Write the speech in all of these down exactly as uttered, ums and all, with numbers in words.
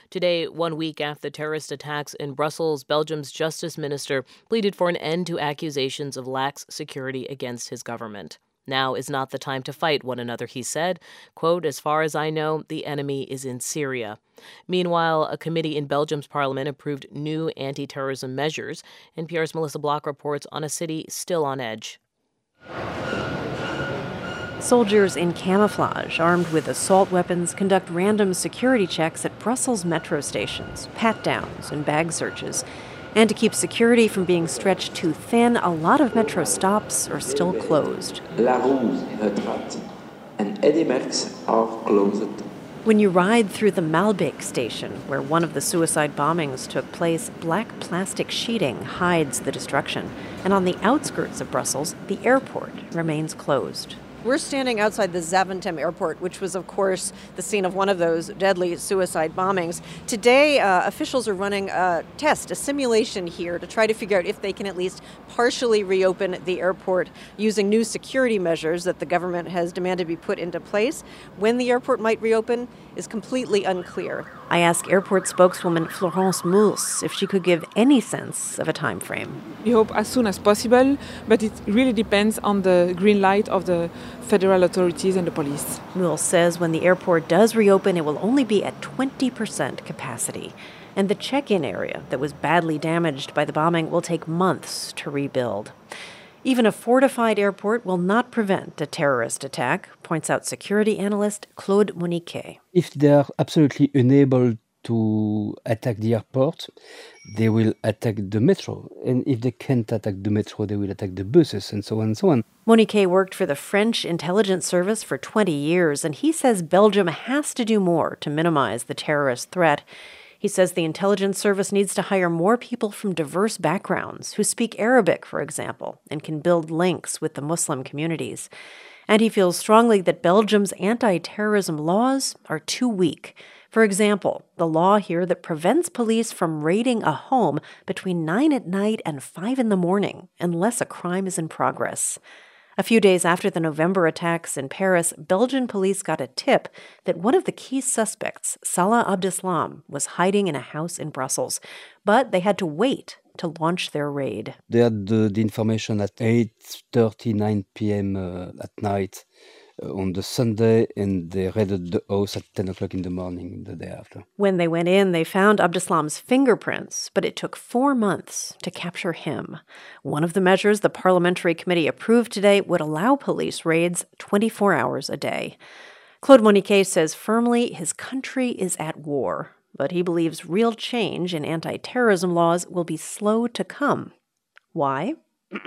Today, one week after the terrorist attacks in Brussels, Belgium's justice minister pleaded for an end to accusations of lax security against his government. Now is not the time to fight one another, he said. Quote, as far as I know, the enemy is in Syria. Meanwhile, a committee in Belgium's parliament approved new anti-terrorism measures. N P R's Melissa Block reports on a city still on edge. Soldiers in camouflage, armed with assault weapons, conduct random security checks at Brussels metro stations, pat-downs and bag searches. And to keep security from being stretched too thin, a lot of metro stops are still closed. La Rouge, Neutraat, and Eddy Merckx are closed. When you ride through the Malbeek station, where one of the suicide bombings took place, black plastic sheeting hides the destruction. And on the outskirts of Brussels, the airport remains closed. We're standing outside the Zaventem airport, which was, of course, the scene of one of those deadly suicide bombings. Today, uh, officials are running a test, a simulation here to try to figure out if they can at least partially reopen the airport using new security measures that the government has demanded be put into place. When the airport might reopen is completely unclear. I asked airport spokeswoman Florence Mouls if she could give any sense of a time frame. We hope as soon as possible, but it really depends on the green light of the federal authorities and the police. Mouls says when the airport does reopen, it will only be at twenty percent capacity. And the check-in area that was badly damaged by the bombing will take months to rebuild. Even a fortified airport will not prevent a terrorist attack, points out security analyst Claude Moniquet. If they are absolutely unable to attack the airport, they will attack the metro. And if they can't attack the metro, they will attack the buses and so on and so on. Moniquet worked for the French intelligence service for twenty years, and he says Belgium has to do more to minimize the terrorist threat. He says the intelligence service needs to hire more people from diverse backgrounds who speak Arabic, for example, and can build links with the Muslim communities. And he feels strongly that Belgium's anti-terrorism laws are too weak. For example, the law here that prevents police from raiding a home between nine at night and five in the morning unless a crime is in progress. A few days after the November attacks in Paris, Belgian police got a tip that one of the key suspects, Salah Abdeslam, was hiding in a house in Brussels. But they had to wait to launch their raid. They had the, the information at eight thirty, nine p.m. Uh, at night uh, on the Sunday, and they raided the house at ten o'clock in the morning the day after. When they went in, they found Abdeslam's fingerprints, but it took four months to capture him. One of the measures the parliamentary committee approved today would allow police raids twenty-four hours a day. Claude Moniquet says firmly his country is at war, but he believes real change in anti-terrorism laws will be slow to come. Why?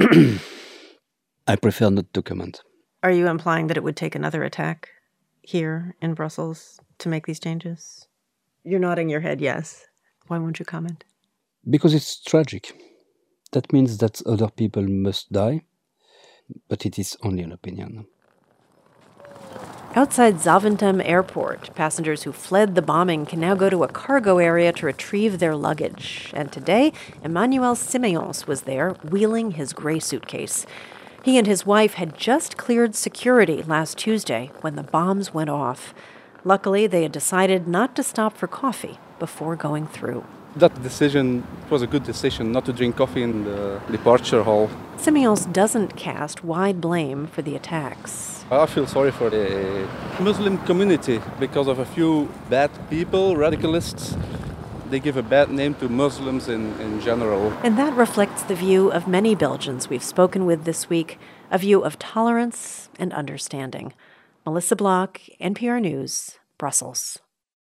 I prefer not to comment. Are you implying that it would take another attack here in Brussels to make these changes? You're nodding your head yes. Why won't you comment? Because it's tragic. That means that other people must die, but it is only an opinion. Outside Zaventem Airport, passengers who fled the bombing can now go to a cargo area to retrieve their luggage. And today, Emmanuel Siméons was there, wheeling his gray suitcase. He and his wife had just cleared security last Tuesday when the bombs went off. Luckily, they had decided not to stop for coffee before going through. That decision was a good decision, not to drink coffee in the departure hall. Siméons doesn't cast wide blame for the attacks. I feel sorry for the Muslim community because of a few bad people, radicalists. They give a bad name to Muslims in, in general. And that reflects the view of many Belgians we've spoken with this week, a view of tolerance and understanding. Melissa Block, N P R News, Brussels.